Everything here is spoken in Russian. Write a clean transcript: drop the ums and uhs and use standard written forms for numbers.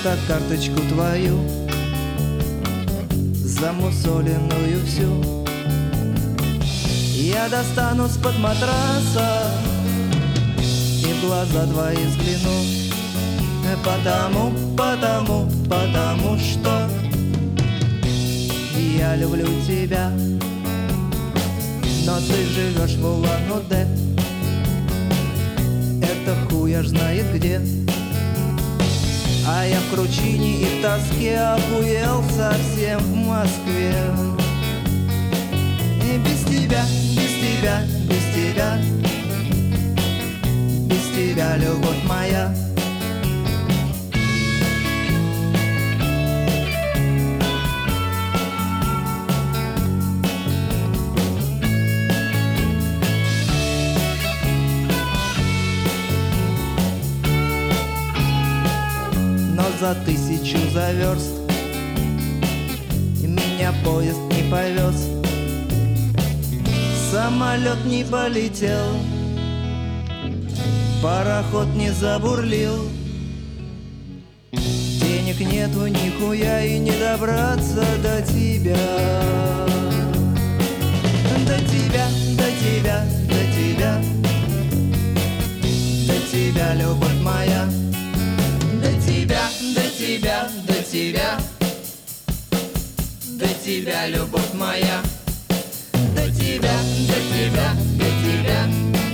как карточку твою, замусоленную всю, я достану с-под матраса и в глаза твои взгляну. Потому что я люблю тебя, но ты живешь в Улан-Удэ, это хуй аж знает где. А я в кручине и в тоске охуел совсем в Москве. И без тебя, без тебя, без тебя, без тебя, любовь моя. Но за 1000 верст меня поезд не повез, самолет не полетел, пароход не забурлил. Денег нету нихуя и не добраться до тебя. До тебя, до тебя, до тебя, до тебя, любовь моя. До тебя, до тебя, до тебя, до тебя, любовь моя. До тебя, до тебя, до тебя,